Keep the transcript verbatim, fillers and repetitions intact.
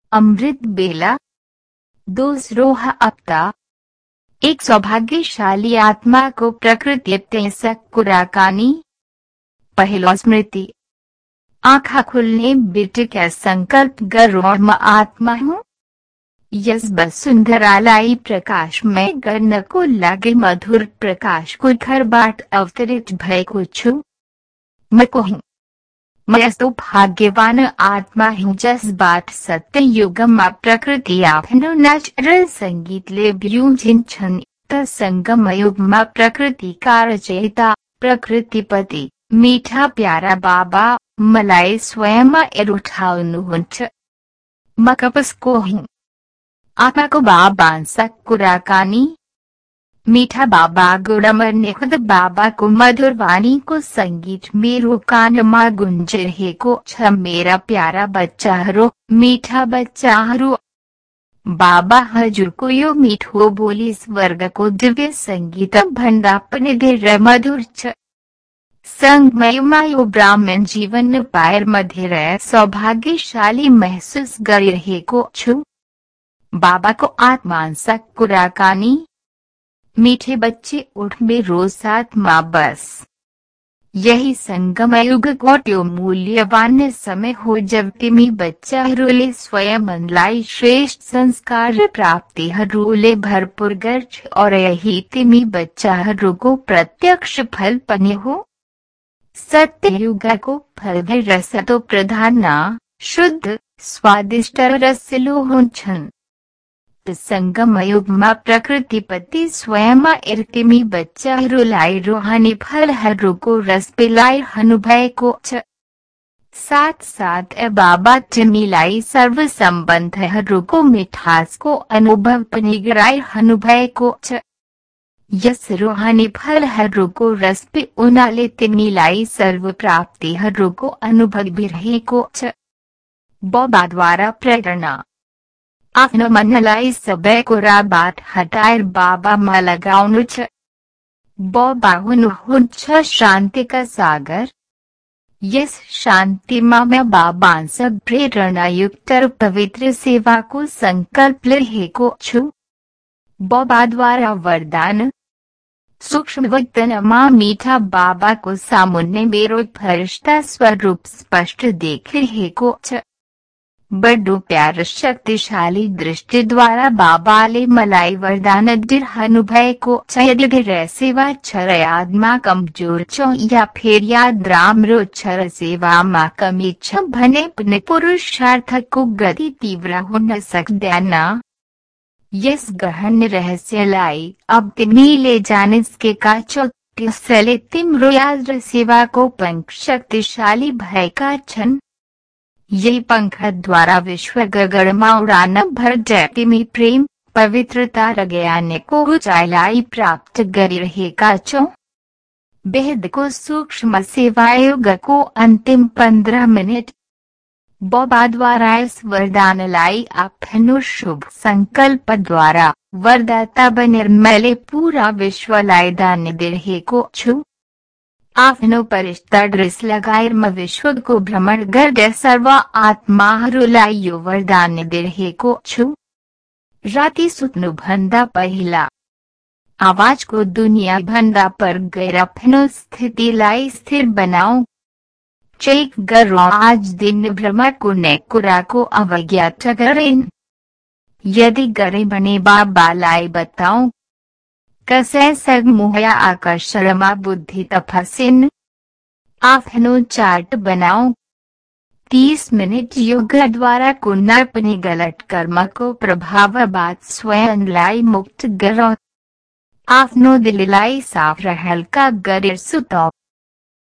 अमृत बेला। दूसरों हफ्ता। एक सौभाग्यशाली आत्मा को प्रकृति कुराकानी। पहलो स्मृति। आँखा खुलने बेटे का संकल्प गरुड़ आत्मा हूँ। यस वसुंधरालाई प्रकाश में गण को लागे मधुर प्रकाश को घर बाट अवतरित भय को छू। मैं को हूँ। मैं तो भाग्यवान आत्मा हूँ जस बाट सत्य युग में प्रकृति आपनो नेचुरल संगीत ले ब्यूजिन छन त संगम युग में प्रकृति का रचयिता प्रकृतिपति मीठा प्यारा बाबा मलाई स्वयं एरुठाउनुहुंच। मकपस को हूँ। आत्मा को बाबा कुराकानी। मीठा बाबा गुड़मर ने खुद बाबा को मधुर वाणी को संगीत मेरो कान मा गुंज रहे को छ मेरा प्यारा बच्चा हरो मीठा बच्चा हरो। बाबा हजूर को यो मीठो बोली स्वर्ग को दिव्य संगीत भंडापने धीर मधुर छ। संगमय मायो ब्राह्मण जीवन पायर मधिर सौभाग्यशाली महसूस कर रहे को छू। बाबा को आत्मांसा कुराकानी। मीठे बच्चे उठ में रोज आत्मा बस। यही संगम युग कोट्यो मूल्यवान समय हो जब तिमी बच्चा रोले स्वयं लाई श्रेष्ठ संस्कार प्राप्ति हरोले भरपूर गर्ज और यही तिमी बच्चा रोगो प्रत्यक्ष फल पने हो। सत्य युग को फल है रस तो प्रधाना शुद्ध स्वादिष्ट रसलो होन्छन्। संगम युग में प्रकृतिपति स्वयं इर्तिमी बच्चा रुलाई रूहानी फल हरु को रस पिलाई अनुभय को छ। साथ साथ ए बाबा मिलाई सर्व संबंध हरु को मिठास को अनुभव पनिगराय अनुभव को छ। यस रूहानी फल हरु को रस पे उनाले मिलाई सर्व प्राप्ति हरु को अनुभव भी रहे को छ। बाबा द्वारा प्रेरणा। आफ्नो मनलाई सबै कुरा बाट हटाएर बाबामा लगाउनु छ। बाबा हुनुहुन्छ शान्तिका सागर। यस शान्तिमा म बाबांस प्रेरणायुक्त र पवित्र सेवाको संकल्प लिएको छु। बाबाद्वारा वरदान। सूक्ष्म वतनमा मीठा बाबा को सामुन्ने मेरो फरिश्ता स्वरूप स्पष्ट देख रहेको छ। बड़ो प्यार शक्तिशाली दृष्टि द्वारा बाबाले मलाई वरदान दिर अनुभव को छ। सेवा छर यादमा कमजोर छो या फिर याद राम्रो छर सेवा मा कमी छ भने पनि पुरुषार्थ को गति तीव्र हुन सक्दैन। यस गहन रहस्यलाई अब तिमीले जानिसके का छौ त्यसले तिम्रो याद र सेवा को पंख शक्तिशाली भएका छन्। यही पंख द्वारा विश्व गगनमा उडान भर तिमी प्रेम पवित्रता र ज्ञान को ऊंचाइलाई प्राप्त गरिरहेका छौ। वेद को सूक्ष्म सेवायुग को अंतिम पंद्रह मिनट। बाबा द्वारा इस वरदानलाई आफ्नो शुभ संकल्प द्वारा वरदाता बनेर मैले पूरा विश्वलाई दान दिरहेको छु। आफ्नो परिष्ठ ड्रेस लगाएर म विश्वको भ्रमण गर्दै सर्व आत्माहरूलाई यो वरदान दिरहेको छु। राति सुत्नु भन्दा पहिला आवाजको दुनिया भन्दा पर गएर आफ्नो स्थितिलाई स्थिर बनाऊ। चेक गरौँ आज दिन भ्रमण कुनै कुराको अवज्ञा गरेन। यदि गरे भने बाबालाई बताऊ। कसै सगमुह या आकर्षणमा बुद्धि तफसिन। आफ्नो चार्ट बनाऊ। तीस मिनट योग द्वारा कुनै पनि गलत कर्मको प्रभावबाट स्वयंलाई मुक्त गरौ। आफ्नो दिललाई साफ र हल्का गरेर सुताऊ।